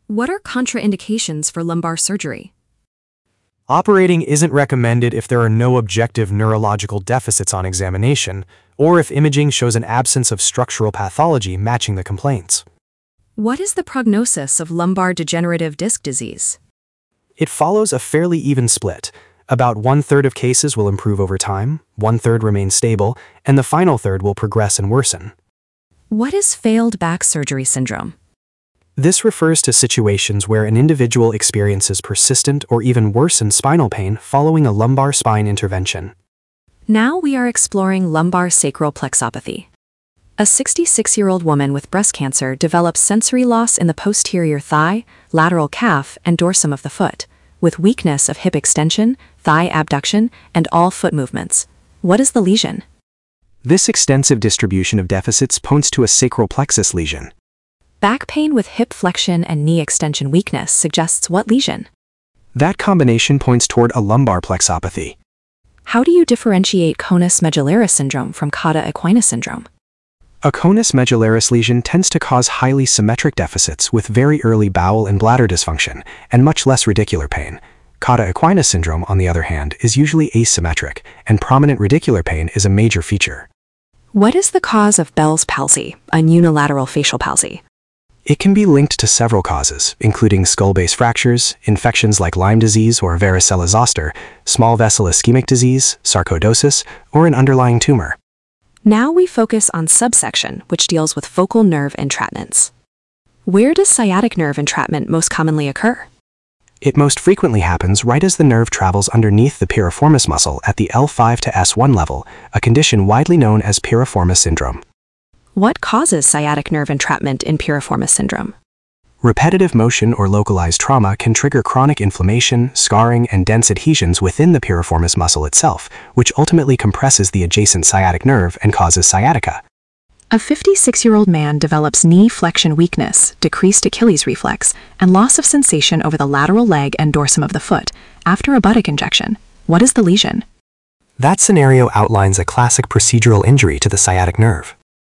What are contraindications for lumbar surgery? Operating isn't recommended if there are no objective neurological deficits on examination, or if imaging shows an absence of structural pathology matching the complaints. What is the prognosis of lumbar degenerative disc disease? It follows a fairly even split. About 1/3 of cases will improve over time, 1/3 remain stable, and the final third will progress and worsen. What is failed back surgery syndrome? This refers to situations where an individual experiences persistent or even worsened spinal pain following a lumbar spine intervention. Now we are exploring lumbar sacral plexopathy. A 66-year-old woman with breast cancer develops sensory loss in the posterior thigh, lateral calf, and dorsum of the foot, with weakness of hip extension, thigh abduction, and all foot movements. What is the lesion? This extensive distribution of deficits points to a sacral plexus lesion. Back pain with hip flexion and knee extension weakness suggests what lesion? That combination points toward a lumbar plexopathy. How do you differentiate conus medullaris syndrome from cauda equina syndrome? A conus medullaris lesion tends to cause highly symmetric deficits with very early bowel and bladder dysfunction and much less radicular pain. Cauda equina syndrome, on the other hand, is usually asymmetric, and prominent radicular pain is a major feature. What is the cause of Bell's palsy, a unilateral facial palsy? It can be linked to several causes, including skull-base fractures, infections like Lyme disease or varicella zoster, small vessel ischemic disease, sarcoidosis, or an underlying tumor. Now we focus on subsection, which deals with focal nerve entrapments. Where does sciatic nerve entrapment most commonly occur? It most frequently happens right as the nerve travels underneath the piriformis muscle at the L5 to S1 level, a condition widely known as piriformis syndrome. What causes sciatic nerve entrapment in piriformis syndrome? Repetitive motion or localized trauma can trigger chronic inflammation, scarring, and dense adhesions within the piriformis muscle itself, which ultimately compresses the adjacent sciatic nerve and causes sciatica. A 56-year-old man develops knee flexion weakness, decreased Achilles reflex, and loss of sensation over the lateral leg and dorsum of the foot after a buttock injection. What is the lesion? That scenario outlines a classic procedural injury to the sciatic nerve.